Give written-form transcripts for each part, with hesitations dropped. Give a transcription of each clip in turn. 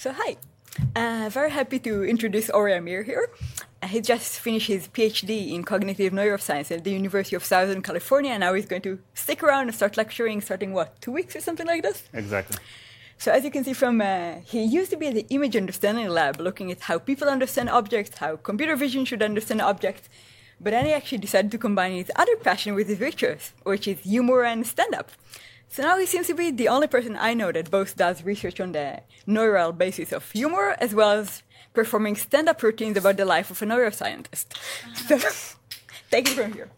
So hi, very happy to introduce Ori Amir here. He just finished his PhD in cognitive neuroscience at the University of Southern California, and now he's going to stick around and start lecturing starting, 2 weeks or something like this? Exactly. So as you can see from, he used to be at the image understanding lab looking at how people understand objects, how computer vision should understand objects, but then he actually decided to combine his other passion with his research, which is humor and stand-up. So now he seems to be the only person I know that both does research on the neural basis of humor as well as performing stand-up routines about the life of a neuroscientist. So take it from here.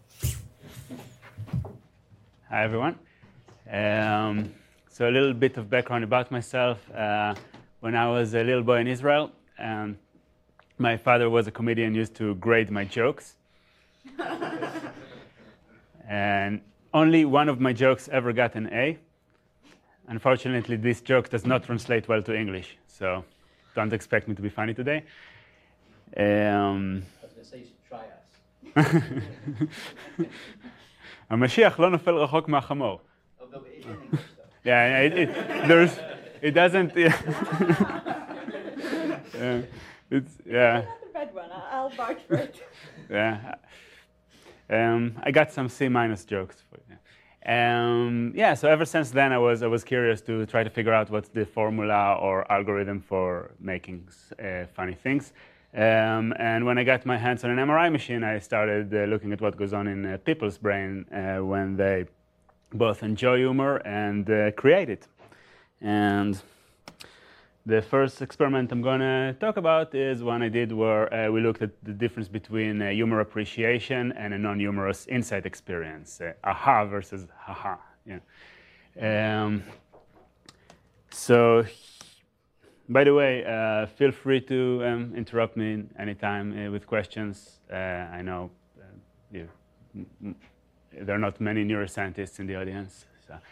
Hi, everyone. So a little bit of background about myself. When I was a little boy in Israel, my father was a comedian, used to grade my jokes. And only one of my jokes ever got an A. Unfortunately, this joke does not translate well to English, so don't expect me to be funny today. I was going to say you should try us. המשיח לא נופל רחוק מהחמור. Although in English, though. Yeah, it doesn't. It's Not a bad one. I'll vouch for it. Yeah. I got some C- jokes for you. Yeah, so ever since then, I was curious to try to figure out what's the formula or algorithm for making funny things. And when I got my hands on an MRI machine, I started looking at what goes on in people's brain when they both enjoy humor and create it. And the first experiment I'm going to talk about is one I did where we looked at the difference between humor appreciation and a non-humorous insight experience. Aha versus haha. Yeah. So, by the way, feel free to interrupt me anytime with questions. I know there are not many neuroscientists in the audience.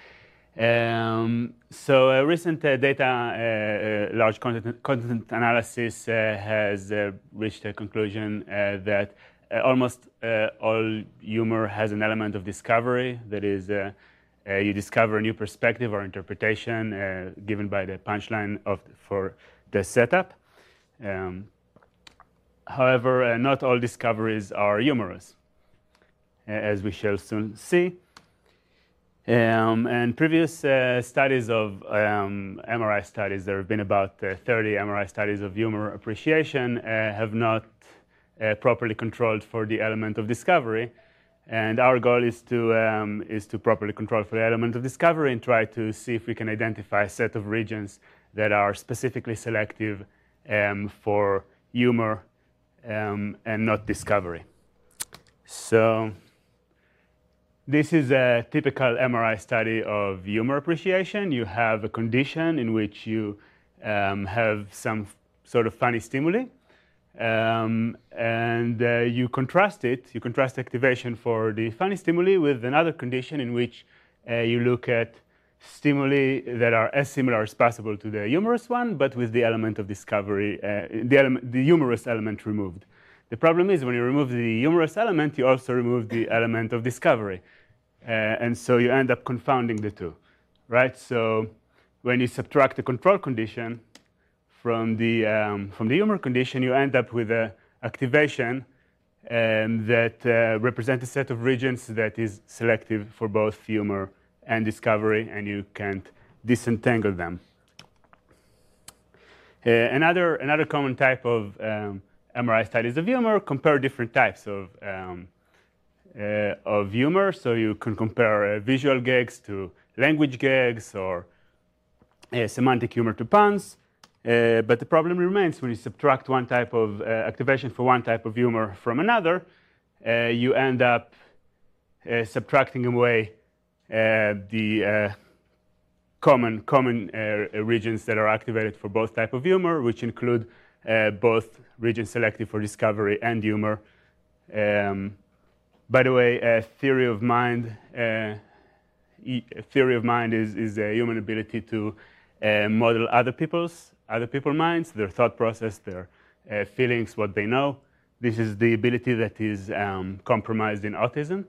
So recent data, large content analysis has reached a conclusion that almost all humor has an element of discovery. That is, you discover a new perspective or interpretation given by the punchline for the setup. However, not all discoveries are humorous, as we shall soon see. And previous studies of MRI studies, there have been about 30 MRI studies of humor appreciation, have not properly controlled for the element of discovery. And our goal is to properly control for the element of discovery and try to see if we can identify a set of regions that are specifically selective for humor and not discovery. So this is a typical MRI study of humor appreciation. You have a condition in which you have some sort of funny stimuli, and you contrast it. You contrast activation for the funny stimuli with another condition in which you look at stimuli that are as similar as possible to the humorous one, but with the element of discovery, the humorous element removed. The problem is when you remove the humorous element, you also remove the element of discovery. And so you end up confounding the two, right? So when you subtract the control condition from the humor condition, you end up with an activation that represents a set of regions that is selective for both humor and discovery, and you can't disentangle them. Another common type of MRI studies of humor compare different types of humor. So you can compare visual gags to language gags or semantic humor to puns. But the problem remains when you subtract one type of activation for one type of humor from another, you end up subtracting away the common regions that are activated for both type of humor, which include both regions selective for discovery and humor. By the way, theory of mind is a human ability to model other people's minds, their thought process, their feelings, what they know. This is the ability that is compromised in autism.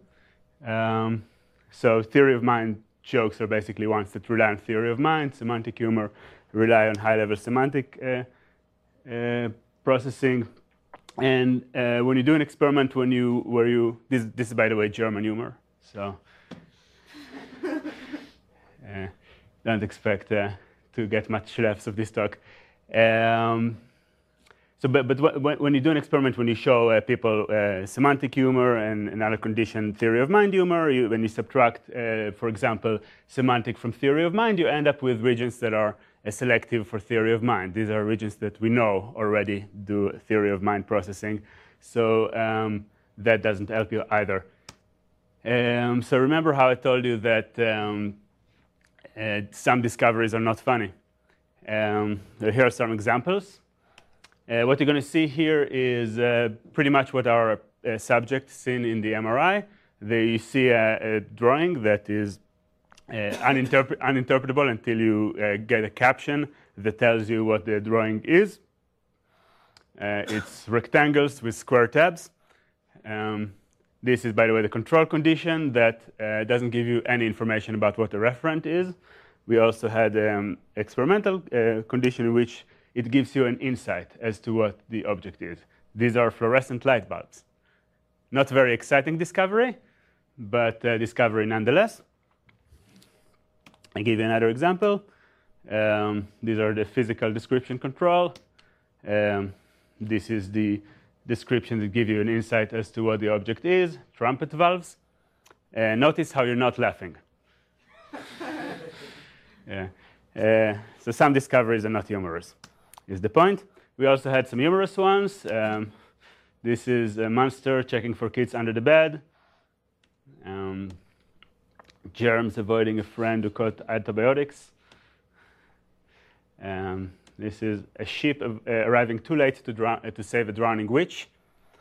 So theory of mind jokes are basically ones that rely on theory of mind. Semantic humor rely on high-level semantic processing. And when you do an experiment, this is by the way German humor, so don't expect to get much laughs of this talk. But when you do an experiment, when you show people semantic humor and another condition, theory of mind humor, when you subtract, for example, semantic from theory of mind, you end up with regions that are selective for theory of mind. These are regions that we know already do theory of mind processing. So that doesn't help you either. So remember how I told you that some discoveries are not funny. Here are some examples. What you're going to see here is pretty much what our subject seen in the MRI. There you see a drawing that is uninterpretable until you get a caption that tells you what the drawing is. It's rectangles with square tabs. This is, by the way, the control condition that doesn't give you any information about what the referent is. We also had experimental condition in which it gives you an insight as to what the object is. These are fluorescent light bulbs. Not very exciting discovery, but discovery nonetheless. I give you another example. These are the physical description control. This is the description that gives you an insight as to what the object is, trumpet valves. Notice how you're not laughing. So some discoveries are not humorous, is the point. We also had some humorous ones. This is a monster checking for kids under the bed. Germs avoiding a friend who caught antibiotics. This is a ship arriving too late to save a drowning witch.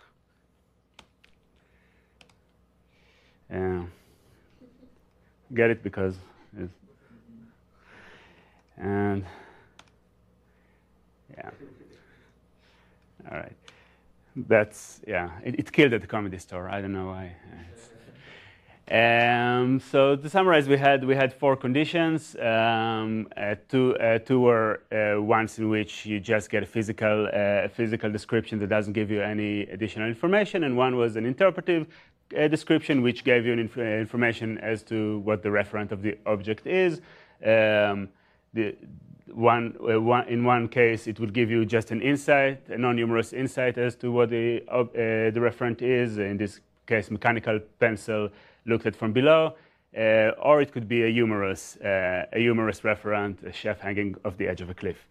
Get it because it's, and yeah. All right. That's, yeah, it killed at the Comedy Store. I don't know why. So to summarize, we had four conditions. Two were ones in which you just get a physical description that doesn't give you any additional information, and one was an interpretive description which gave you information as to what the referent of the object is. In one case, it would give you just an insight, a non-humorous insight as to what the referent is. In this case, mechanical pencil looked at from below, or it could be a humorous referent, a chef hanging off the edge of a cliff.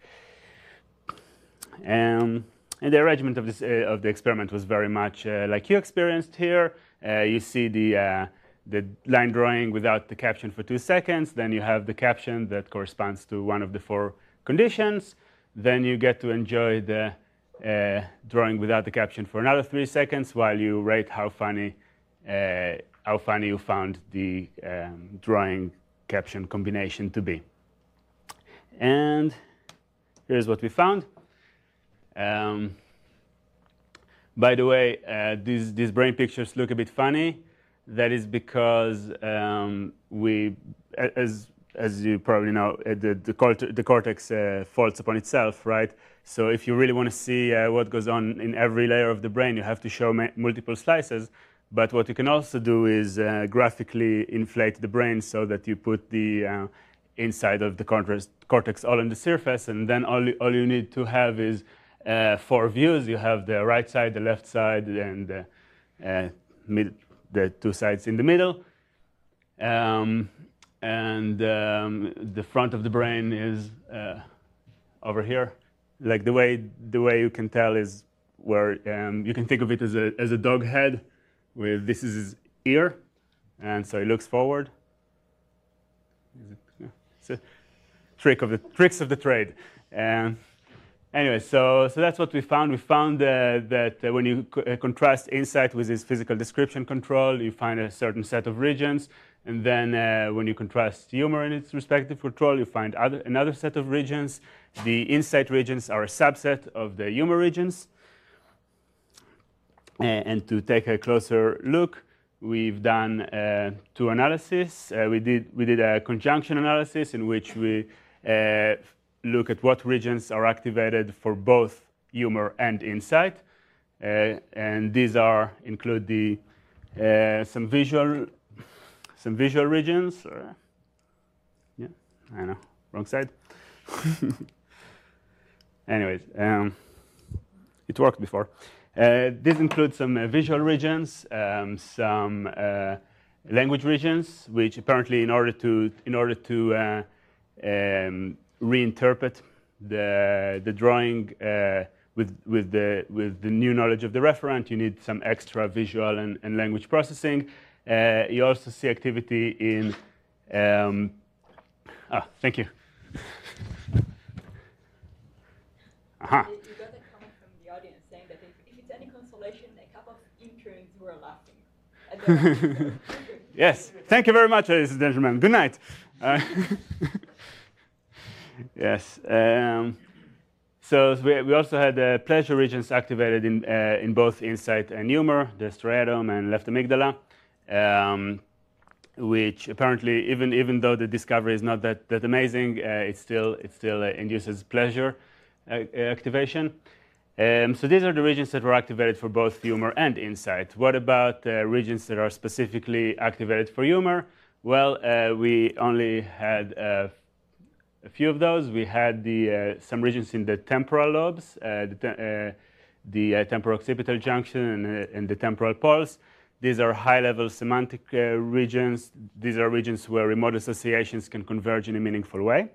And the arrangement of the experiment was very much like you experienced here. You see the line drawing without the caption for 2 seconds. Then you have the caption that corresponds to one of the four conditions. Then you get to enjoy the drawing without the caption for another 3 seconds while you rate how funny you found the drawing caption combination to be. And here's what we found. By the way, these brain pictures look a bit funny. That is because as you probably know, the cortex folds upon itself, right? So if you really want to see what goes on in every layer of the brain, you have to show multiple slices. But what you can also do is graphically inflate the brain so that you put the inside of the cortex all on the surface, and then all you need to have is 4 views. You have the right side, the left side, and the 2 sides in the middle. The front of the brain is over here. Like the way you can tell is where you can think of it as a dog head. With this is his ear, and so he looks forward. It's a tricks of the trade. Anyway, so that's what we found. We found that when you contrast insight with this physical description control, you find a certain set of regions, and then when you contrast humor in its respective control, you find another set of regions. The insight regions are a subset of the humor regions. And to take a closer look, we've done 2 analyses. We did a conjunction analysis in which we look at what regions are activated for both humor and insight. And these include the some visual regions. Yeah, I know, wrong side. Anyways, it worked before. This includes some visual regions, some language regions, which apparently, in order to reinterpret the drawing with the new knowledge of the referent, you need some extra visual and language processing. You also see activity in. Thank you. You got a comment from the audience saying that if it's any consolation, a couple of interns were laughing. Yes, thank you very much, ladies and gentlemen. Good night. Yes. So we also had pleasure regions activated in both insight and humor, the striatum and left amygdala, which apparently, even though the discovery is not that amazing, it still induces pleasure activation. So these are the regions that were activated for both humor and insight. What about regions that are specifically activated for humor? Well, we only had a few of those. We had some regions in the temporal lobes, the temporo-occipital junction and the temporal pulse. These are high-level semantic regions. These are regions where remote associations can converge in a meaningful way,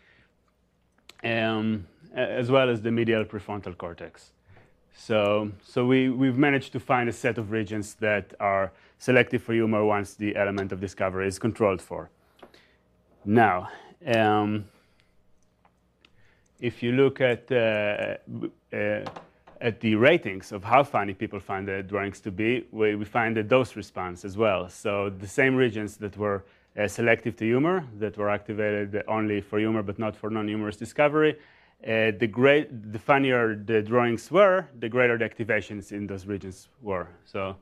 as well as the medial prefrontal cortex. So we've managed to find a set of regions that are selective for humor once the element of discovery is controlled for. Now, if you look at the ratings of how funny people find the drawings to be, we find a dose response as well. So the same regions that were selective to humor, that were activated only for humor but not for non-humorous discovery, the funnier the drawings were, the greater the activations in those regions were. So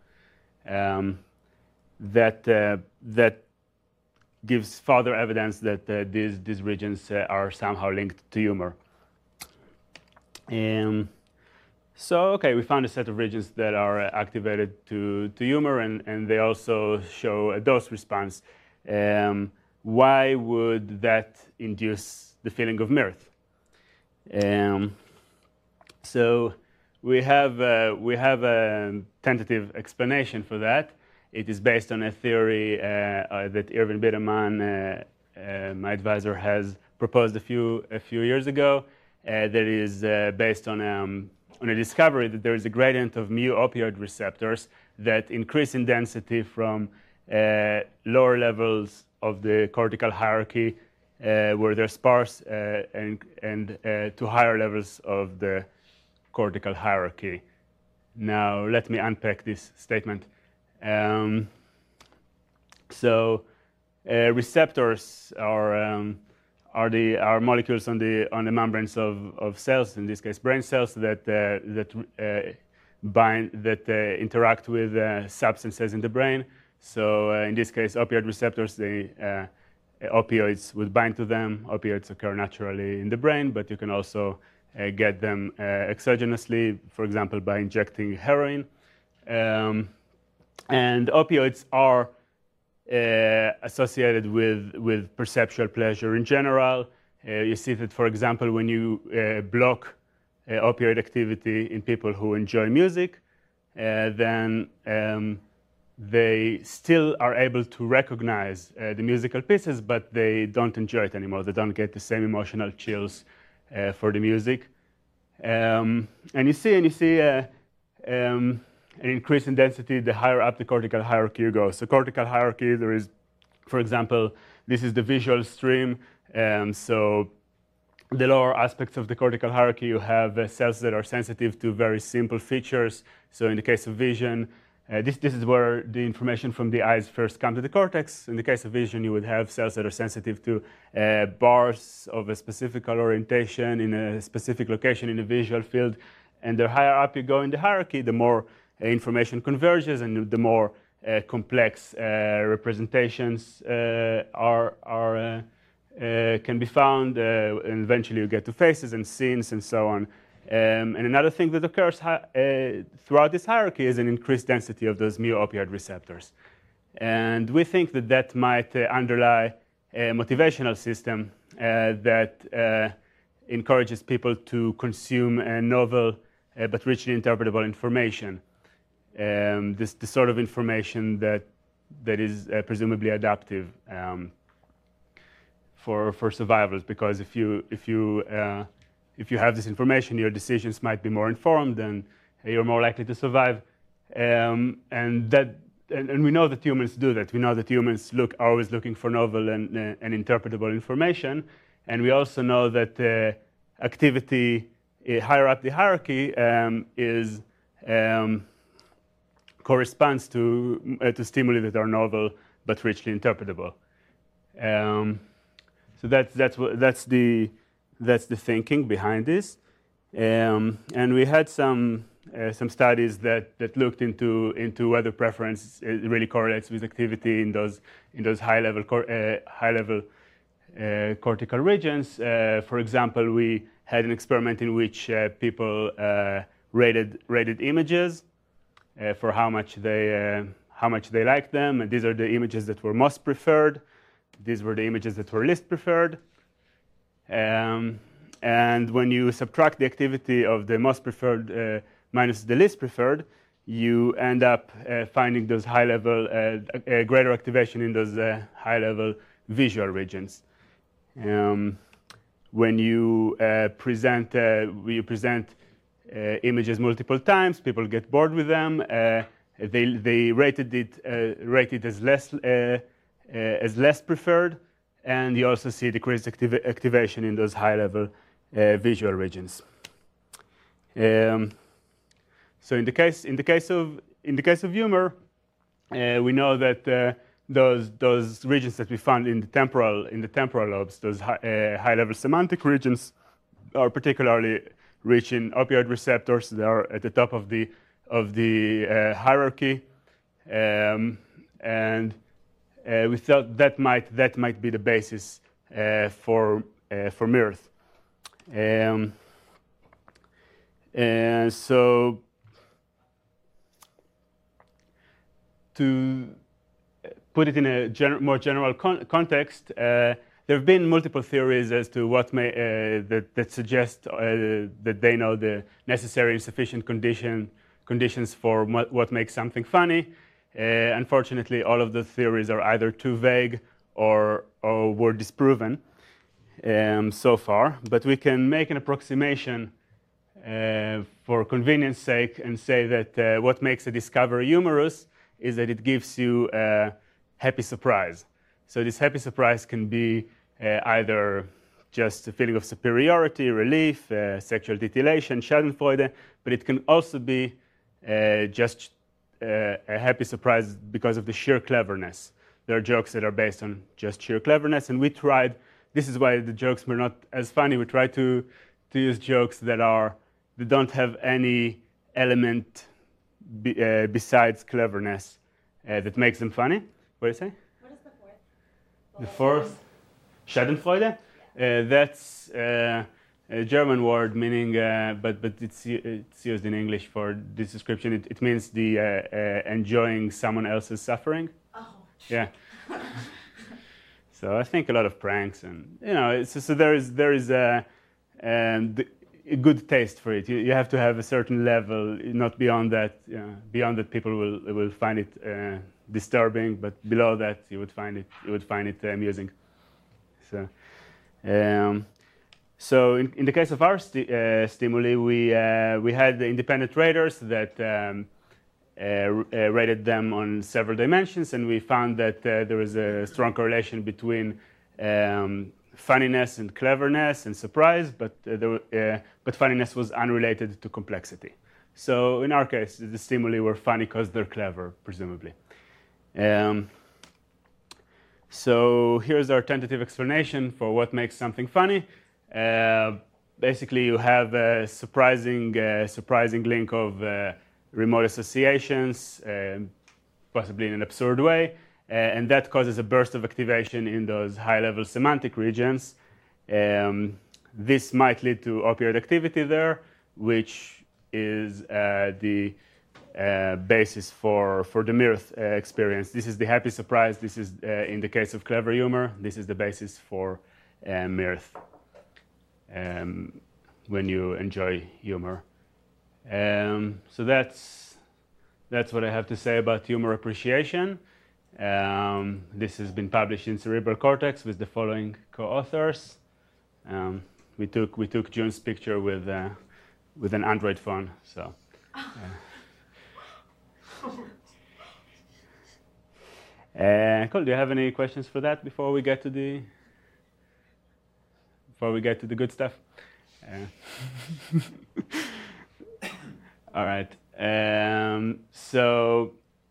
that gives further evidence that these regions are somehow linked to humor. So we found a set of regions that are activated to humor, and they also show a dose response. Why would that induce the feeling of mirth? So we have a tentative explanation for that. It is based on a theory that Irvin Biderman, my advisor, has proposed a few years ago. That is based on a discovery that there is a gradient of mu opioid receptors that increase in density from lower levels of the cortical hierarchy, where they're sparse, and to higher levels of the cortical hierarchy. Now, let me unpack this statement. Receptors are molecules on the membranes of cells, in this case brain cells, that interact with substances in the brain. So in this case, opioid receptors, opioids would bind to them. Opioids occur naturally in the brain, but you can also get them exogenously, for example, by injecting heroin. And opioids are associated with perceptual pleasure in general. You see that, for example, when you block opioid activity in people who enjoy music, then they still are able to recognize the musical pieces, but they don't enjoy it anymore. They don't get the same emotional chills for the music. And you see an increase in density the higher up the cortical hierarchy you go. So cortical hierarchy, there is, for example, this is the visual stream. So the lower aspects of the cortical hierarchy, you have cells that are sensitive to very simple features. So in the case of vision, this is where the information from the eyes first come to the cortex. In the case of vision, you would have cells that are sensitive to bars of a specific orientation in a specific location in a visual field. And the higher up you go in the hierarchy, the more information converges, and the more complex representations are can be found, and eventually you get to faces and scenes and so on. And another thing that occurs throughout this hierarchy is an increased density of those mu-opioid receptors. And we think that that might underlie a motivational system that encourages people to consume novel but richly interpretable information. This sort of information that is presumably adaptive for survivors, because if you have this information, your decisions might be more informed and you're more likely to survive. And we know that humans do that. We know that humans are always looking for novel and interpretable information. And we also know that activity higher up the hierarchy corresponds to stimuli that are novel but richly interpretable. So that's the thinking behind this. And we had some studies that looked into whether preference really correlates with activity in those high level cortical regions. For example, we had an experiment in which people rated images for how much they liked them, and these are the images that were most preferred. These were the images that were least preferred. And when you subtract the activity of the most preferred minus the least preferred, you end up finding those high-level, greater activation in those high-level visual regions. When you present images multiple times, people get bored with them. They rated it as less preferred, and you also see decreased activation in those high-level visual regions. So in the case of humor, we know that those regions that we found in the temporal lobes, those high-level semantic regions, are particularly rich in opioid receptors. They are at the top of the hierarchy, and we thought that might be the basis for mirth. And so, to put it in a more general context, there have been multiple theories as to what that suggest that they know the necessary and sufficient conditions for what makes something funny. Unfortunately, all of the theories are either too vague or were disproven so far. But we can make an approximation for convenience sake and say that what makes a discovery humorous is that it gives you a happy surprise. So this happy surprise can be either just a feeling of superiority, relief, sexual titillation, schadenfreude, but it can also be just a happy surprise because of the sheer cleverness. There are jokes that are based on just sheer cleverness, and we tried, this is why the jokes were not as funny, we tried to use jokes that don't have any element besides cleverness that makes them funny. What do you say? What is the fourth? The fourth, Schadenfreude. That's a German word meaning, but it's used in English for this description. It means the enjoying someone else's suffering. Oh. Yeah. So I think a lot of pranks, and so there is a good taste for it. You have to have a certain level, not beyond that. Beyond that, people will find it disturbing, but below that, you would find it amusing. So in the case of our stimuli, we had the independent raters that rated them on several dimensions, and we found that there was a strong correlation between funniness and cleverness and surprise, but funniness was unrelated to complexity. So in our case, the stimuli were funny because they're clever, presumably. So here's our tentative explanation for what makes something funny. Basically, you have a surprising link of remote associations, possibly in an absurd way, and that causes a burst of activation in those high-level semantic regions. This might lead to opioid activity there, which is the basis for the mirth experience. This is the happy surprise. This is, in the case of clever humor, this is the basis for mirth when you enjoy humor. So that's what I have to say about humor appreciation. This has been published in Cerebral Cortex with the following co-authors. We took June's picture with an Android phone. So. Cool. Do you have any questions for that before we get to the good stuff? All right. So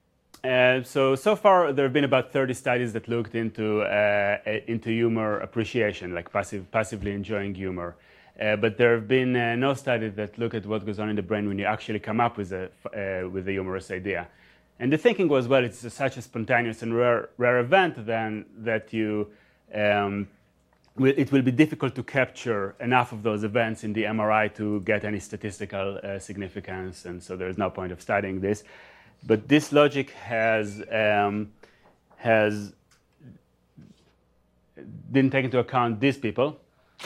far there have been about 30 studies that looked into humor appreciation, like passively enjoying humor. But there have been no studies that look at what goes on in the brain when you actually come up with a humorous idea. And the thinking was, well, it's such a spontaneous and rare event then that it will be difficult to capture enough of those events in the MRI to get any statistical significance, and so there's no point of studying this. But this logic didn't take into account these people.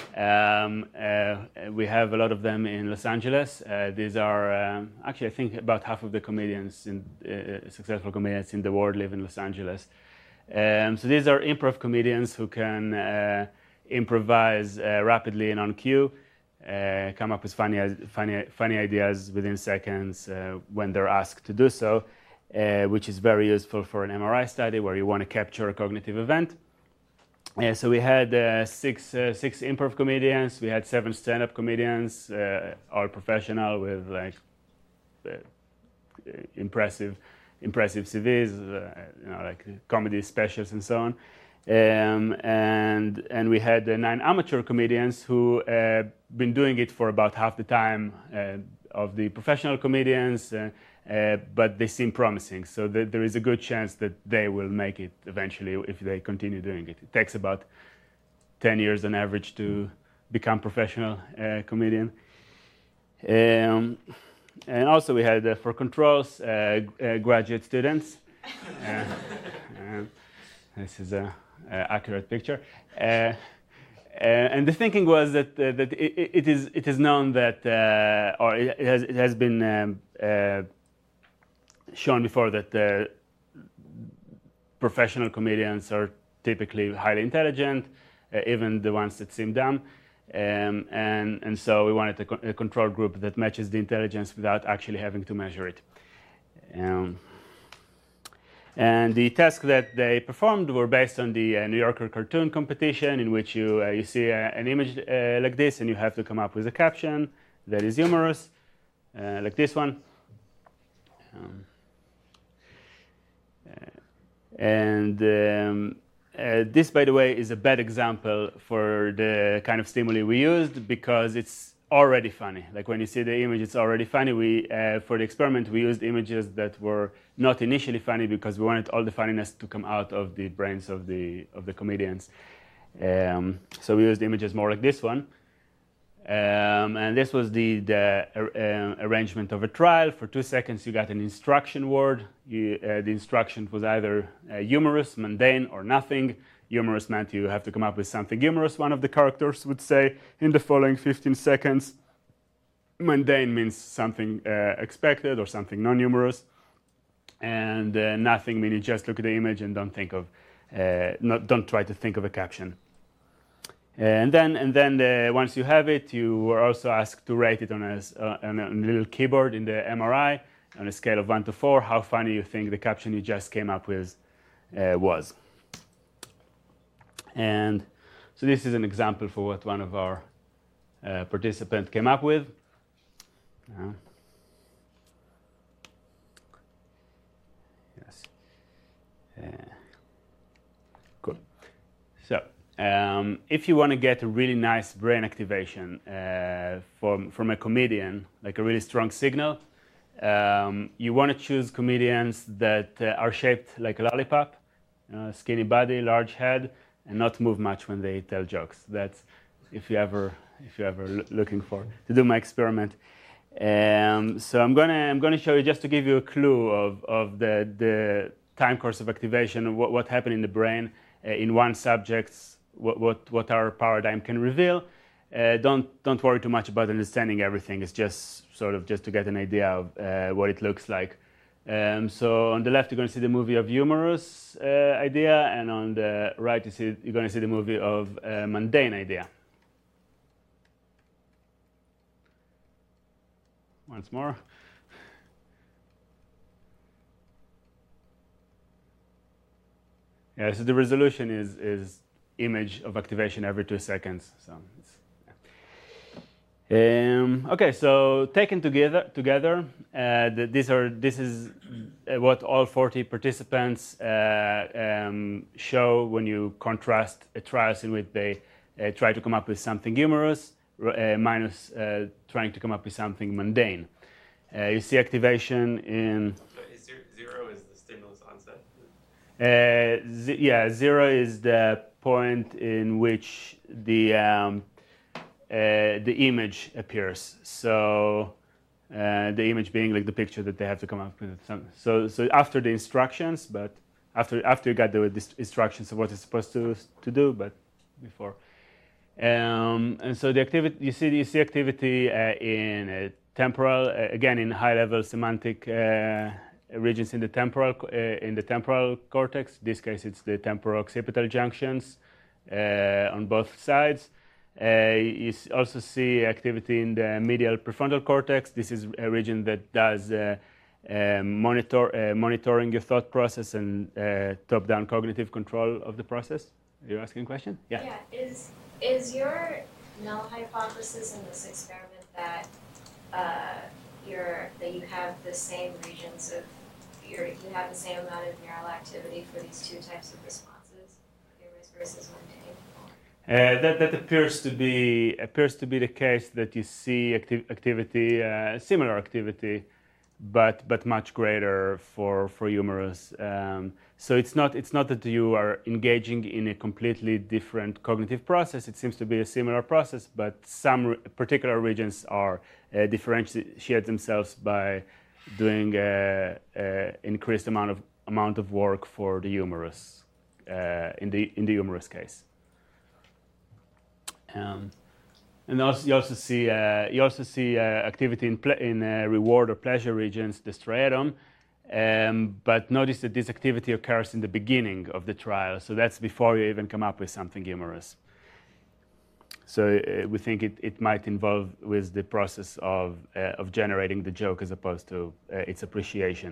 We have a lot of them in Los Angeles. These are actually, I think, about half of the comedians, successful comedians in the world live in Los Angeles. So these are improv comedians who can improvise rapidly and on cue, come up with funny ideas within seconds when they're asked to do so, which is very useful for an MRI study where you want to capture a cognitive event. So we had six improv comedians. We had 7 stand-up comedians, all professional with like impressive CVs, like comedy specials and so on. And we had 9 amateur comedians who been doing it for about half the time of the professional comedians, but they seem promising. So there is a good chance that they will make it eventually if they continue doing it. It takes about 10 years on average to become professional comedian. And also we had, for controls, graduate students. This is an accurate picture. And the thinking was that it is known that, or it has been shown before that professional comedians are typically highly intelligent, even the ones that seem dumb. And so we wanted a control group that matches the intelligence without actually having to measure it. And the tasks that they performed were based on the New Yorker cartoon competition, in which you see an image like this, and you have to come up with a caption that is humorous, like this one. This, by the way, is a bad example for the kind of stimuli we used because it's already funny. Like when you see the image, it's already funny. For the experiment, we used images that were not initially funny because we wanted all the funniness to come out of the brains of the comedians. So we used images more like this one. And this was the arrangement of a trial. For 2 seconds, you got an instruction word. The instruction was either humorous, mundane, or nothing. Humorous meant you have to come up with something humorous, one of the characters would say, in the following 15 seconds. Mundane means something expected or something non-humorous. And nothing means you just look at the image and don't try to think of a caption. And then once you have it, you were also asked to rate it on a little keyboard in the MRI on a scale of 1 to 4, how funny you think the caption you just came up with was. And so this is an example for what one of our participants came up with. Yes. Cool. So if you want to get a really nice brain activation from a comedian, like a really strong signal, you want to choose comedians that are shaped like a lollipop, skinny body, large head, and not move much when they tell jokes. if you ever looking for to do my experiment. So I'm gonna show you, just to give you a clue of the time course of activation, what happened in the brain in one subject, what our paradigm can reveal. Don't worry too much about understanding everything. It's just sort of just to get an idea of what it looks like. So on the left, you're going to see the movie of humorous idea, and on the right, you're going to see the movie of mundane idea. Once more. Yeah, so the resolution is image of activation every 2 seconds. So okay, so taken together, this is what all 40 participants show when you contrast trials in which they try to come up with something humorous minus trying to come up with something mundane. You see activation in... So zero is the stimulus onset? Yeah, 0 is the point in which the image appears. So the image being like the picture that they have to come up with. So after the instructions, but after you got the instructions of what it's supposed to do, but before. And so the activity, you see activity in temporal, again in high-level semantic regions in the temporal cortex. In this case, it's the temporo-occipital junctions on both sides. You also see activity in the medial prefrontal cortex. This is a region that does monitoring your thought process and top-down cognitive control of the process. Are you asking a question? Yeah. Yeah. Is your null hypothesis in this experiment that you have the same regions of you have the same amount of neural activity for these two types of responses, humorous versus mundane? That appears to be the case, that you see activity, similar activity, but much greater for humorous. So it's not that you are engaging in a completely different cognitive process. It seems to be a similar process, but some particular regions are differentiate themselves by doing increased amount of work for the humorous in the humorous case. And also, you also see activity in reward or pleasure regions, the striatum. But notice that this activity occurs in the beginning of the trial, so that's before you even come up with something humorous. So we think it might involve with the process of generating the joke as opposed to its appreciation.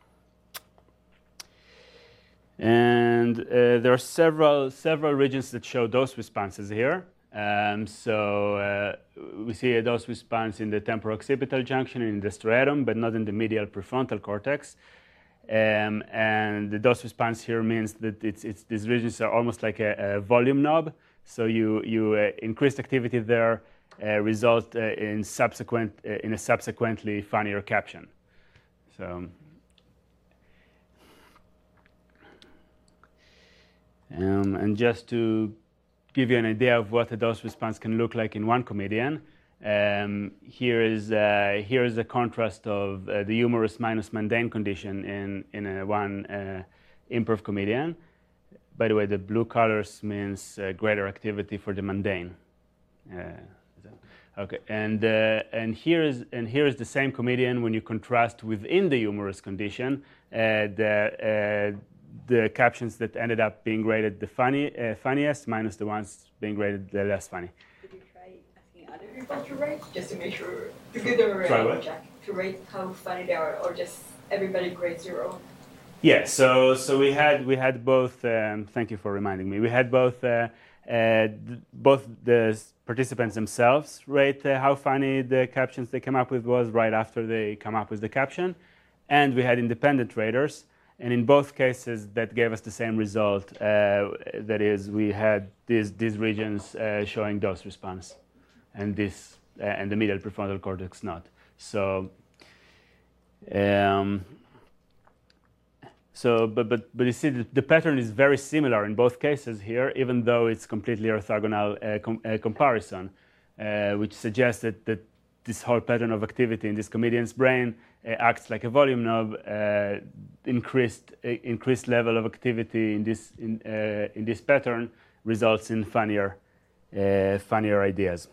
And there are several regions that show dose responses here. So we see a dose response in the temporo-occipital junction in the striatum, but not in the medial prefrontal cortex. And the dose response here means that these regions are almost like a volume knob. So you increased activity there result in a subsequently funnier caption. So. And just to give you an idea of what a dose response can look like in one comedian, here is a contrast of the humorous minus mundane condition in one improv comedian. By the way, the blue colors means greater activity for the mundane. Okay, and here is the same comedian when you contrast within the humorous condition the captions that ended up being rated the funniest minus the ones being rated the less funny. Did you try asking other people to rate, just to make sure to get the check to rate how funny they are, or just everybody grades your own? Yeah, so we had both. Thank you for reminding me. We had both the participants themselves rate how funny the captions they came up with was right after they come up with the caption, and we had independent raters. And in both cases, that gave us the same result. That is, we had these regions showing dose response, and the medial prefrontal cortex not. So but you see the pattern is very similar in both cases here, even though it's completely orthogonal comparison, which suggests that this whole pattern of activity in this comedian's brain acts like a volume knob. Increased level of activity in this pattern results in funnier ideas.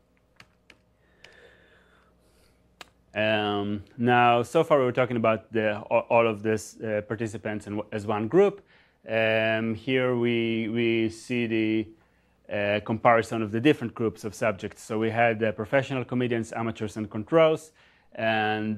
Now, so far we were talking about all of these participants as one group. Here we see the comparison of the different groups of subjects. So we had professional comedians, amateurs, and controls. And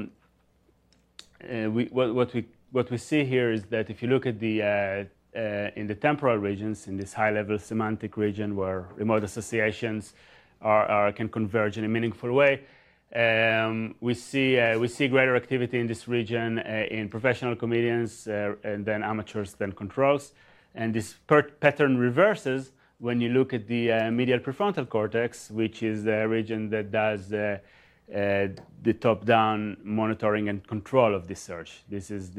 what we see here is that if you look at in the temporal regions, in this high-level semantic region where remote associations can converge in a meaningful way, we see greater activity in this region in professional comedians and then amateurs, then controls. And this pattern reverses when you look at the medial prefrontal cortex, which is the region that does the top-down monitoring and control of this search. This is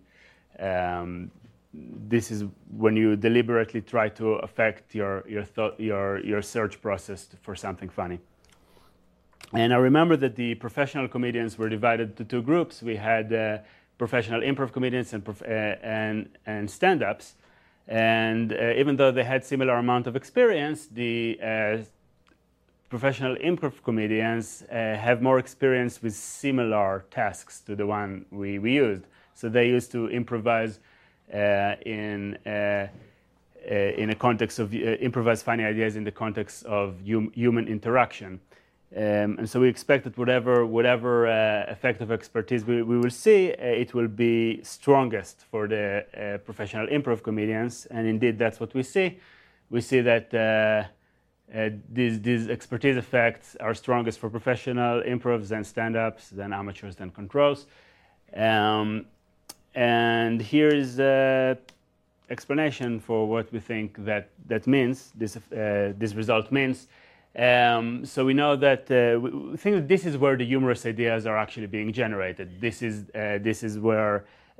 when you deliberately try to affect your search process for something funny. And I remember that the professional comedians were divided to two groups. We had professional improv comedians and stand-ups. And even though they had similar amount of experience, the professional improv comedians have more experience with similar tasks to the one we used. So they used to improvise in a context of improvise funny ideas in the context of human interaction. And so we expect that whatever effect of expertise we will see, it will be strongest for the professional improv comedians. And indeed, that's what we see. We see that these expertise effects are strongest for professional improvs, then stand-ups, then amateurs, then controls. And here is the explanation for what we think that means, this result means. So we know that we think that this is where the humorous ideas are actually being generated. This is where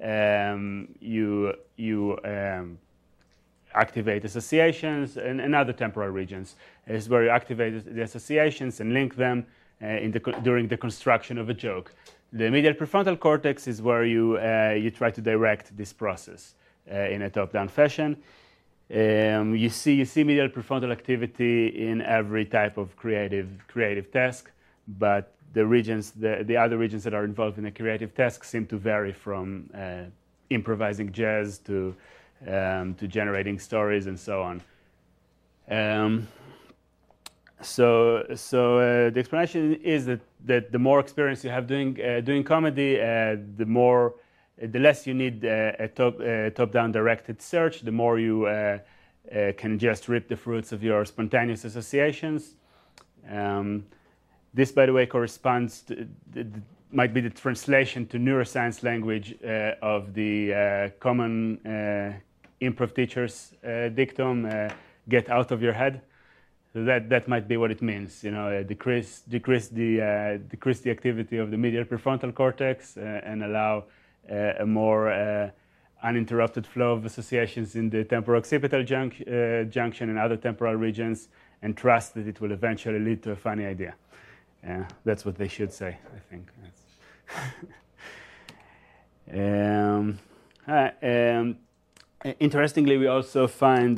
you activate associations and other temporal regions. It's where you activate the associations and link them during the construction of a joke. The medial prefrontal cortex is where you try to direct this process in a top-down fashion. You see medial prefrontal activity in every type of creative task, but the other regions that are involved in a creative task seem to vary from improvising jazz to generating stories and so on. So the explanation is that the more experience you have doing comedy, the less you need a top-down directed search, the more you can just reap the fruits of your spontaneous associations. This, by the way, corresponds to might be the translation to neuroscience language of the common improv teachers dictum, get out of your head. So that might be what it means. Decrease the activity of the medial prefrontal cortex and allow a more uninterrupted flow of associations in the temporal-occipital junction and other temporal regions, and trust that it will eventually lead to a funny idea. That's what they should say, I think. Interestingly, we also find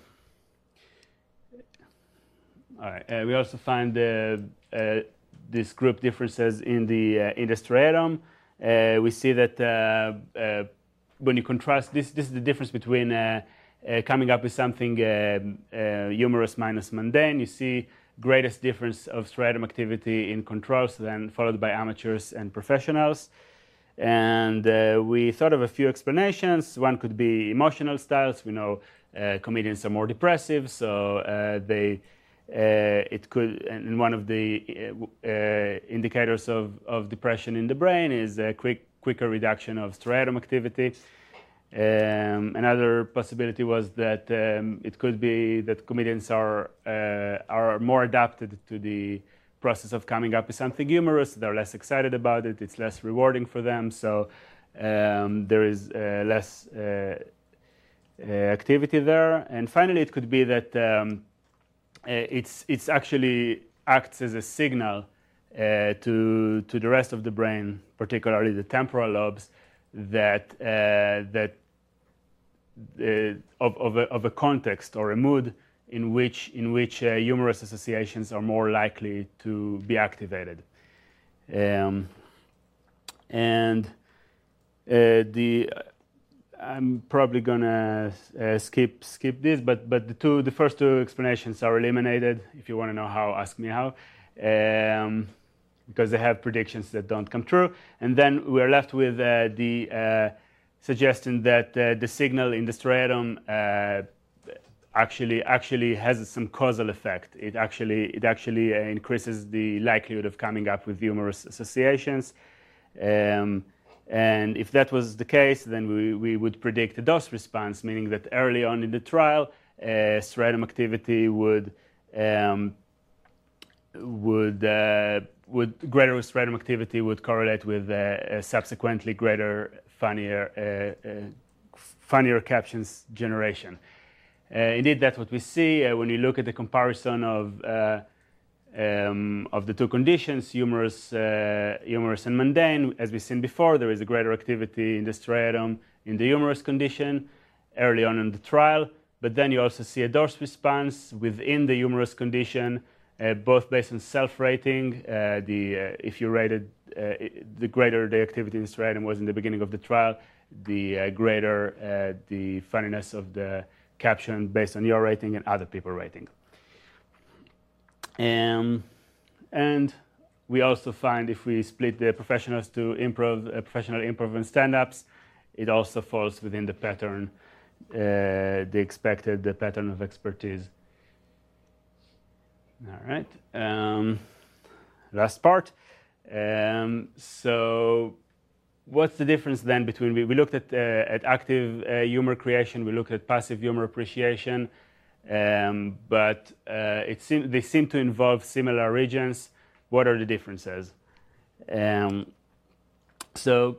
these group differences in the striatum. We see that when you contrast, this is the difference between coming up with something humorous minus mundane. You see greatest difference of striatum activity in controls, then followed by amateurs and professionals. And we thought of a few explanations. One could be emotional styles. We know comedians are more depressive, so it could, and one of the indicators of depression in the brain is a quicker reduction of striatum activity. Another possibility was that it could be that comedians are more adapted to the process of coming up with something humorous. They're less excited about it. It's less rewarding for them. So there is less activity there. And finally, it could be that it's actually acts as a signal to the rest of the brain, particularly the temporal lobes, that of a context or a mood in which humorous associations are more likely to be activated. I'm probably gonna skip this, but the first two explanations are eliminated. If you want to know how, ask me how, because they have predictions that don't come true. And then we're left with the suggestion that the signal in the striatum actually has some causal effect. It actually increases the likelihood of coming up with humorous associations. And if that was the case, then we would predict a dose response, meaning that early on in the trial, striatum activity would greater striatum activity would correlate with subsequently greater funnier captions generation. Indeed, that's what we see when you look at the comparison of the two conditions, humorous and mundane. As we've seen before, there is a greater activity in the striatum in the humorous condition early on in the trial, but then you also see a dose response within the humorous condition, both based on self-rating. If you rated, the greater the activity in the striatum was in the beginning of the trial, the greater the funniness of the caption based on your rating and other people rating. And we also find if we split the professionals to professional improv and stand-ups, it also falls within the pattern, the expected pattern of expertise. All right, last part. So what's the difference then between, we looked at active humor creation, we looked at passive humor appreciation, but they seem to involve similar regions. What are the differences? So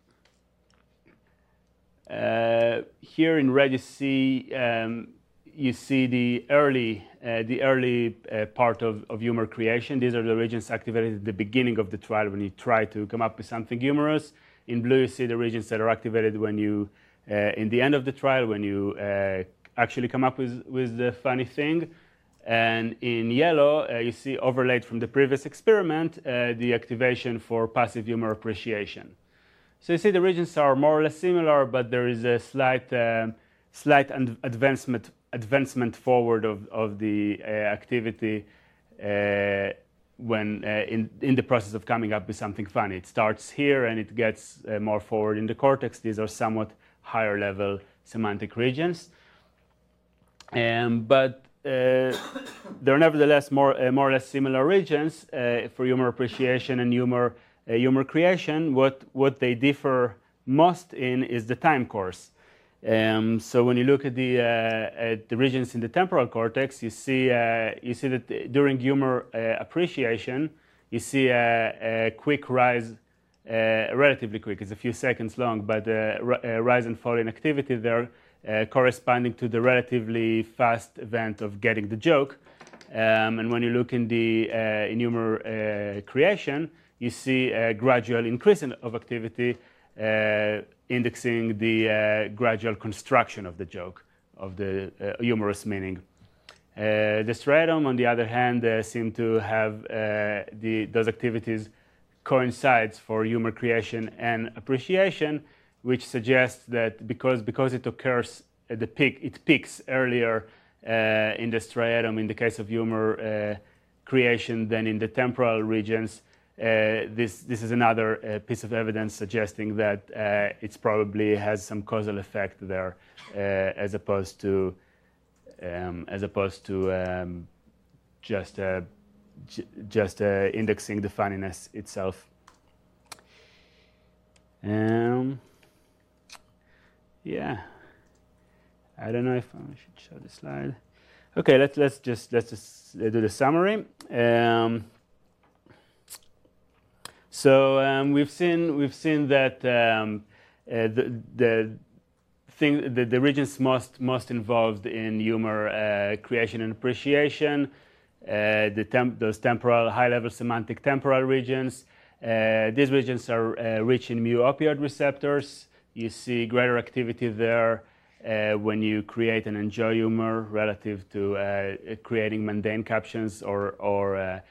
here in red you see the early part of humor creation. These are the regions activated at the beginning of the trial when you try to come up with something humorous. In blue, you see the regions that are activated when you, in the end of the trial, when you actually come up with the funny thing. And in yellow, you see overlaid from the previous experiment, the activation for passive humor appreciation. So you see the regions are more or less similar, but there is a slight advancement forward of the activity when in the process of coming up with something funny. It starts here and it gets more forward in the cortex. These are somewhat higher level semantic regions. But there are nevertheless more or less similar regions for humor appreciation and humor creation. What they differ most in is the time course. So when you look at the regions in the temporal cortex, you see that during humor appreciation, you see a quick rise, relatively quick. It's a few seconds long, but a rise and fall in activity there, corresponding to the relatively fast event of getting the joke. And when you look in humor creation, you see a gradual increase of activity, indexing the gradual construction of the joke, of the humorous meaning. The striatum, on the other hand, seem to have those activities coincides for humor creation and appreciation, which suggests that because it occurs at the peak, it peaks earlier in the striatum in the case of humor creation than in the temporal regions. This is another piece of evidence suggesting that it probably has some causal effect there, as opposed to just indexing the funniness itself. Yeah, I don't know if I should show the slide. Okay, let's just do the summary. So we've seen that the regions most involved in humor creation and appreciation, those temporal, high-level semantic temporal regions. These regions are rich in mu-opioid receptors. You see greater activity there when you create and enjoy humor relative to creating mundane captions or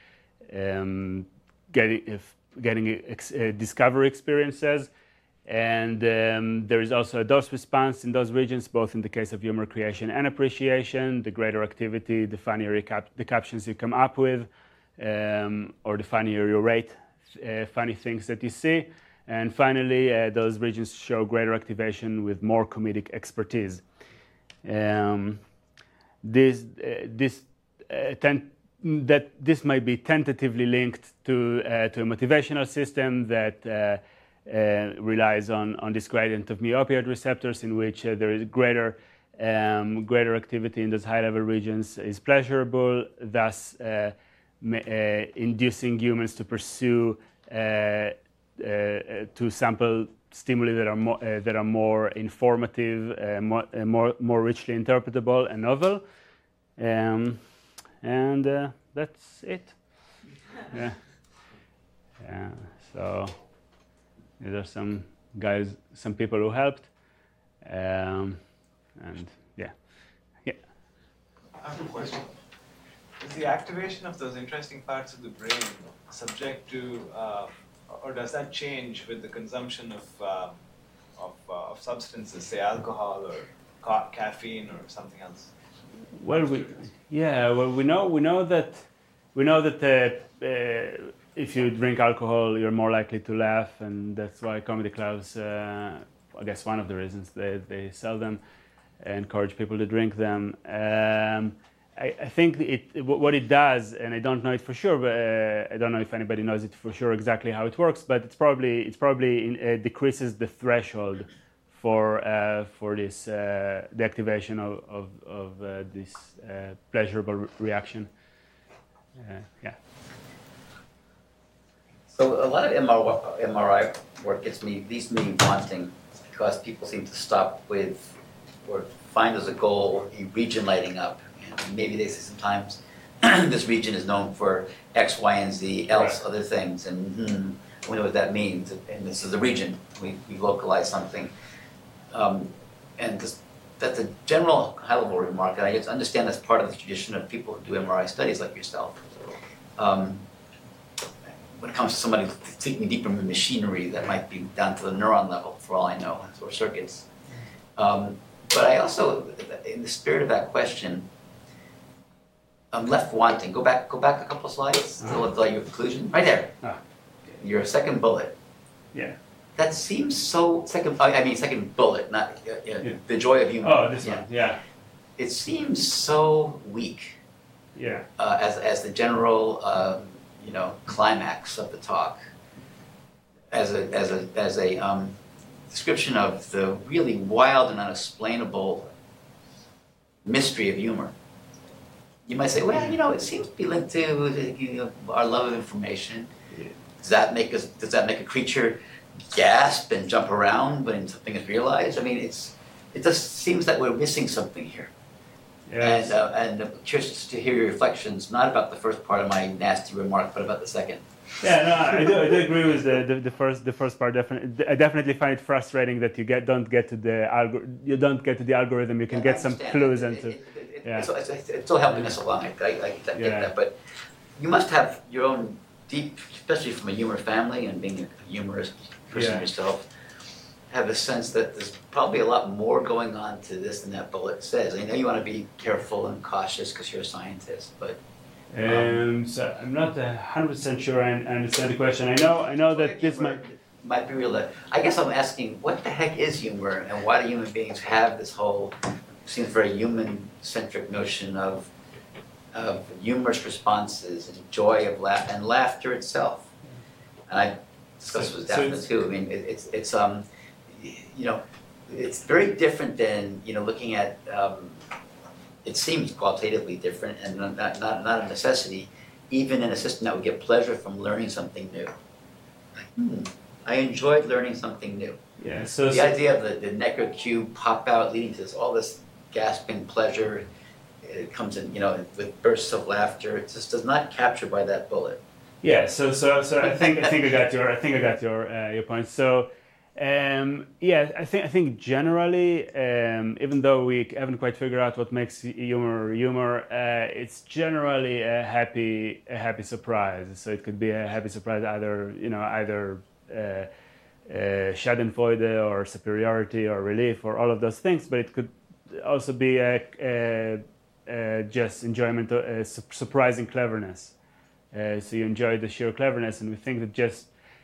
getting discovery experiences. And there is also a dose response in those regions, both in the case of humor creation and appreciation. The greater activity, the funnier the captions you come up with, or the funnier you rate funny things that you see. And finally, those regions show greater activation with more comedic expertise. This might be tentatively linked to a motivational system that relies on this gradient of mu-opioid receptors, in which there is greater activity in those high-level regions is pleasurable, thus inducing humans to pursue to sample stimuli that are more informative, more richly interpretable and novel, and that's it. Yeah. So there are some people who helped, and yeah. I have a question. Is the activation of those interesting parts of the brain subject to, or does that change with the consumption of substances, say alcohol or caffeine or something else? Well, we know that if you drink alcohol, you're more likely to laugh, and that's why comedy clubs, I guess one of the reasons they sell them, encourage people to drink them. I think what it does, and I don't know it for sure, but I don't know if anybody knows it for sure exactly how it works, but it probably decreases the threshold for this the activation of this pleasurable reaction. Yeah. So a lot of MRI work leaves me wanting, because people seem to stop with or find as a goal a region lighting up. And maybe they say sometimes this region is known for X, Y, and Z, else other things, and we know what that means. And this is the region. We localize something, and that's a general high-level remark. And I understand that's part of the tradition of people who do MRI studies like yourself. When it comes to somebody thinking deeper in the machinery, that might be down to the neuron level, for all I know, or circuits. But I also, in the spirit of that question, I'm left wanting. Go back a couple of slides. Your conclusion, right there. Your second bullet. Yeah. That seems so second bullet, not the joy of humor. Oh, this one. Yeah. It seems so weak. Yeah. As the general climax of the talk, as a description of the really wild and unexplainable mystery of humor. You might say, well, it seems to be linked to our love of information. Yeah. Does that make a creature gasp and jump around when something is realized? I mean, it just seems that we're missing something here. Yes. And I'm curious to hear your reflections, not about the first part of my nasty remark, but about the second. Yeah, no, I do agree with the first part. Definitely, I definitely find it frustrating that you don't get to the algorithm. You can get some clues into. It's still helping us along. I get that, but you must have your own deep, especially from a humor family and being a humorous person yourself, have a sense that there's probably a lot more going on to this than that bullet says. I know you want to be careful and cautious because you're a scientist, but. So I'm not 100% sure I understand the question. I know that this might be real. I guess I'm asking, what the heck is humor, and why do human beings have this whole, seems very human-centric notion of humorous responses and joy of and laughter itself? And I discussed with Daphne too. I mean, it's very different than looking at. It seems qualitatively different and not a necessity, even in a system that would get pleasure from learning something new. I enjoyed learning something new. Yeah. So the idea of the Necker cube pop out, leading to all this gasping pleasure, it comes in, with bursts of laughter. It just does not capture by that bullet. Yeah. So I think I got your point. So. I think generally, even though we haven't quite figured out what makes humor, it's generally a happy surprise. So it could be a happy surprise, either Schadenfreude or superiority or relief or all of those things. But it could also be just enjoyment, surprising cleverness. So you enjoy the sheer cleverness, and we think that just.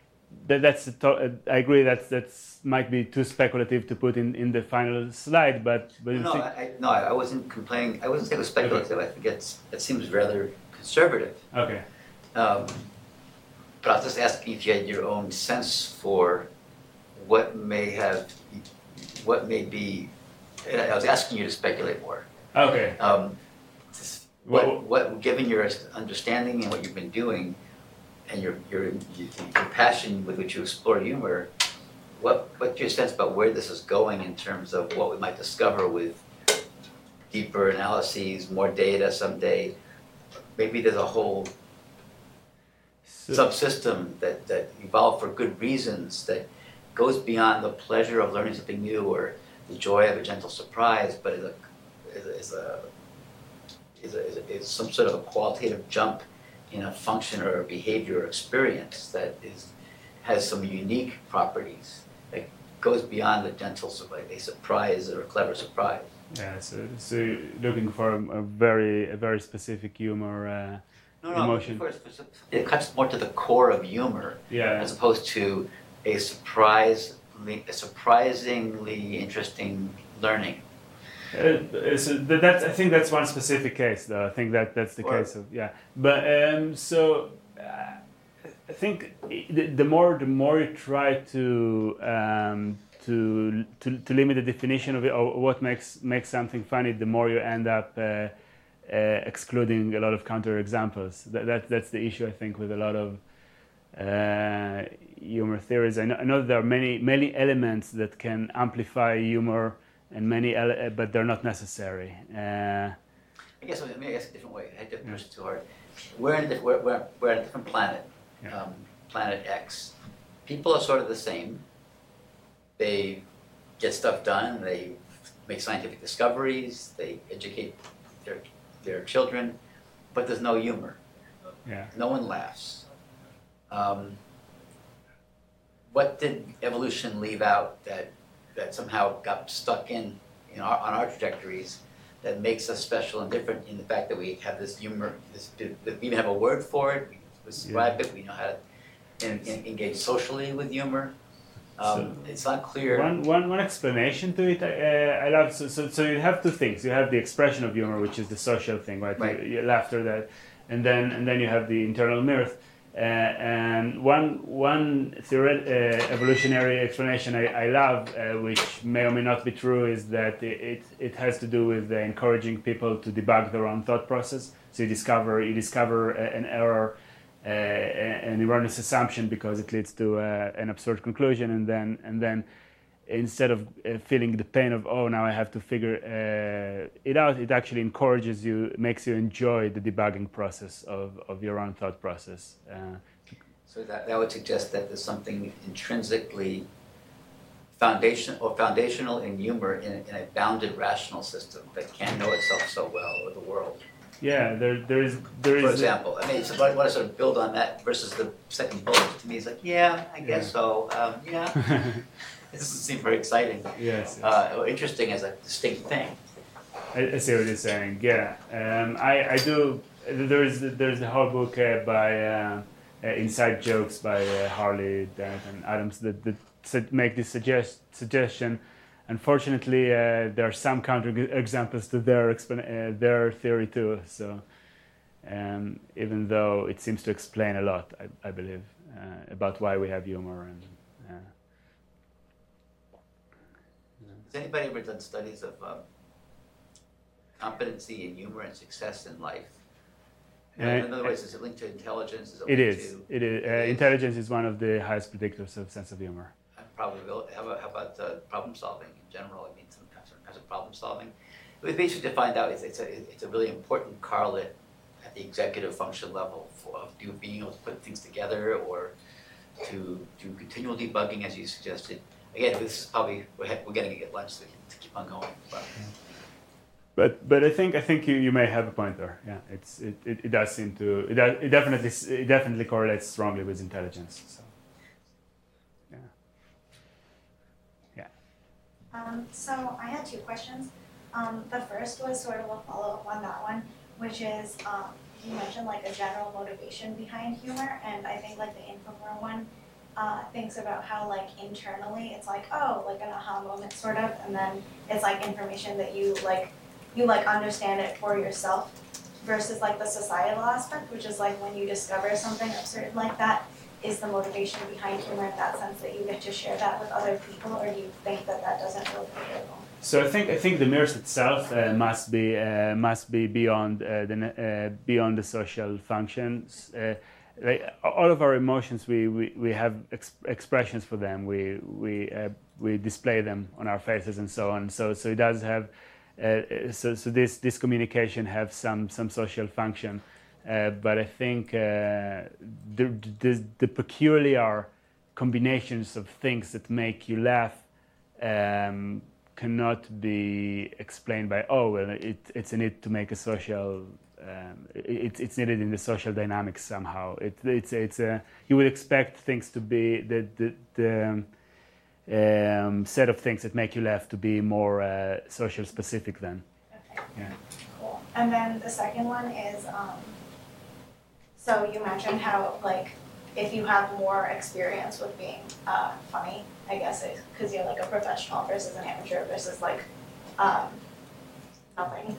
I agree that might be too speculative to put in the final slide, but I wasn't complaining. I wasn't saying it was speculative. Okay. I think it seems rather conservative. Okay. But I was just asking if you had your own sense for what may be. I was asking you to speculate more. Okay. What, given your understanding and what you've been doing, and your passion with which you explore humor, what's your sense about where this is going in terms of what we might discover with deeper analyses, more data someday? Maybe there's a whole subsystem that evolved for good reasons that goes beyond the pleasure of learning something new or the joy of a gentle surprise, but is some sort of a qualitative jump in a function or a behavior or experience that has some unique properties that goes beyond a gentle a surprise or a clever surprise. Yeah, so you're looking for a very specific humor emotion. It cuts more to the core of humor, as opposed to a surprisingly interesting learing. I think that's one specific case, though. I think that's the case of But I think the more you try to limit the definition of it, or what makes something funny, the more you end up excluding a lot of counterexamples. That's the issue, I think, with a lot of humor theories. I know there are many elements that can amplify humor. And but they're not necessary. I guess let me ask a different way. I had to push it too hard. We're on a different planet, Planet X. People are sort of the same. They get stuff done. They make scientific discoveries. They educate their children, but there's no humor. Yeah. No one laughs. What did evolution leave out that somehow got stuck on our trajectories that makes us special and different in the fact that we have this humor, that we even have a word for it, we describe it, we know how to engage socially with humor. It's not clear. One explanation to it, I love, so you have two things. You have the expression of humor, which is the social thing, right? Laughter, that, and then you have the internal mirth. And one evolutionary explanation I love, which may or may not be true, is that it has to do with encouraging people to debug their own thought process. So you discover an error, an erroneous assumption, because it leads to an absurd conclusion, and then instead of feeling the pain of, oh, now I have to figure it out, it actually encourages you, makes you enjoy the debugging process of your own thought process. So that would suggest that there's something intrinsically foundational in humor in a bounded rational system that can't know itself so well, or the world. Yeah, there is. For example, I mean, so I want to sort of build on that versus the second bullet. To me, it's like, I guess so. This doesn't seem very exciting. Yes. Or interesting as a distinct thing. I see what you're saying. Yeah, I do. There's the whole book by Inside Jokes by Harley, Dennett, and Adams that make this suggestion. Unfortunately, there are some counterexamples to their theory too. So, even though it seems to explain a lot, I believe, about why we have humor. And has anybody ever done studies of competency in humor and success in life? In other words, is it linked to intelligence? Is it linked is. Intelligence is one of the highest predictors of sense of humor. probability? How about problem solving in general? I mean, some kinds of problem solving. We basically find out it's a really important correlate at the executive function level of being able to put things together or to do continual debugging, as you suggested. Again, this is probably we're getting to get lunch, so we can keep on going. But I think you may have a point there. Yeah, it does seem to it definitely correlates strongly with intelligence. So yeah. So I had two questions. The first was sort of a follow-up on that one, which is you mentioned like a general motivation behind humor, and I think like the Infomore one thinks about how like internally it's like, oh, like an aha moment sort of, and then it's like information that you understand it for yourself, versus like the societal aspect, which is like when you discover something absurd like that, is the motivation behind humor in that sense that you get to share that with other people, or do you think that doesn't really play a role? So I think the mirrors itself must be beyond beyond the social functions. Like all of our emotions, we have expressions for them. We display them on our faces and so on. So it does have. So this communication have some social function, but I think the peculiar combinations of things that make you laugh cannot be explained by it's a need to make a social. It's needed in the social dynamics somehow. It's you would expect things to be the set of things that make you laugh to be more social specific then. Okay. Yeah. Cool. And then the second one is, so you mentioned how like if you have more experience with being funny, I guess it's because you're like a professional versus an amateur versus like nothing.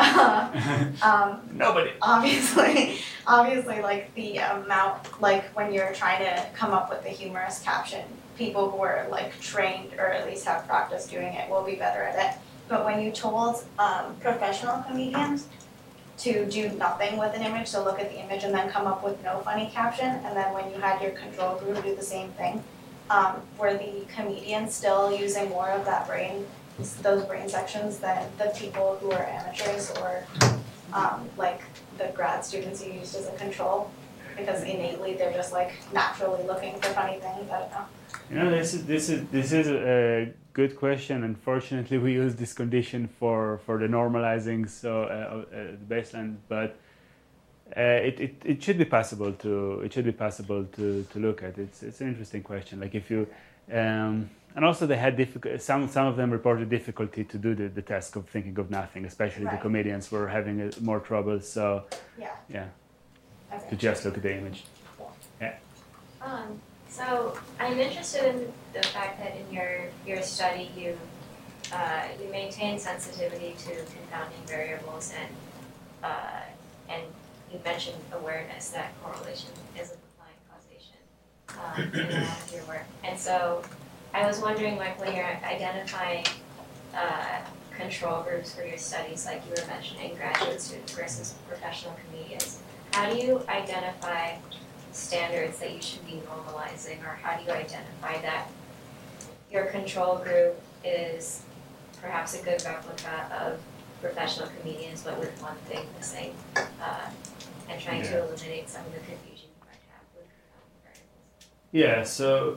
Nobody. Obviously, like the amount, like when you're trying to come up with the humorous caption, people who are like trained or at least have practice doing it will be better at it. But when you told professional comedians to do nothing with an image, so look at the image and then come up with no funny caption, and then when you had your control group do the same thing, were the comedians still using more of that those brain sections than the people who are amateurs or like the grad students you used as a control? Because innately they're just like naturally looking for funny things. I don't know. You know, this is a good question. Unfortunately, we use this condition for the normalizing, so the baseline. But it should be possible to look at. It's an interesting question. Like if you and also they had some of them reported difficulty to do the task of thinking of nothing, especially the comedians were having more trouble. So yeah. Okay. To just look at the image. Yeah. So I'm interested in the fact that in your study you maintain sensitivity to confounding variables and you mentioned awareness, that correlation isn't implying causation in a lot of your work. And so I was wondering, like when you're identifying control groups for your studies, like you were mentioning graduate students versus professional comedians, how do you identify standards that you should be normalizing, or how do you identify that your control group is perhaps a good replica of professional comedians but with one thing missing, and trying to eliminate some of the confusion you might have with variables? Yeah, so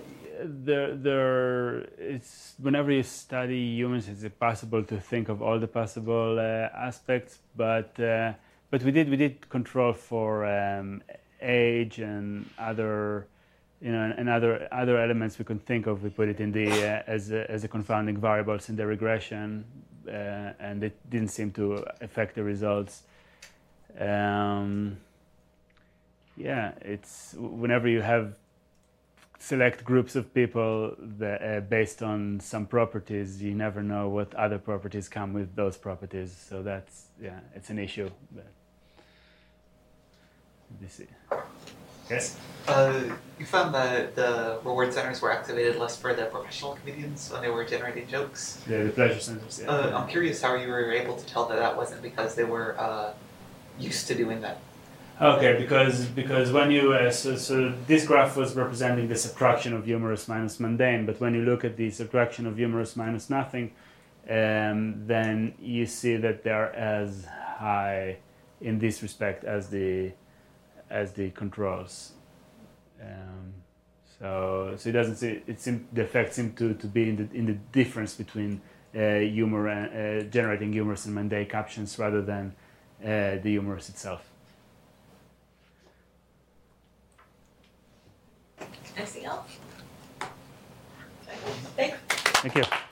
it's whenever you study humans, it's possible to think of all the possible aspects, but we did control for age and other, and other elements we could think of. We put it in the as a confounding variables in the regression, and it didn't seem to affect the results. It's whenever you have select groups of people that, based on some properties, you never know what other properties come with those properties. So that's it's an issue. But yes. You found that the reward centers were activated less for the professional comedians when they were generating jokes. Yeah, the pleasure centers. Yeah. I'm curious how you were able to tell that wasn't because they were used to doing that. Okay, because when you so this graph was representing the subtraction of humorous minus mundane, but when you look at the subtraction of humorous minus nothing, then you see that they are as high in this respect as the controls. So it doesn't see the effects seem to be in the difference between humor and generating humorous and mundane captions rather than the humorous itself. Anything else? Okay. Thanks. Thank you.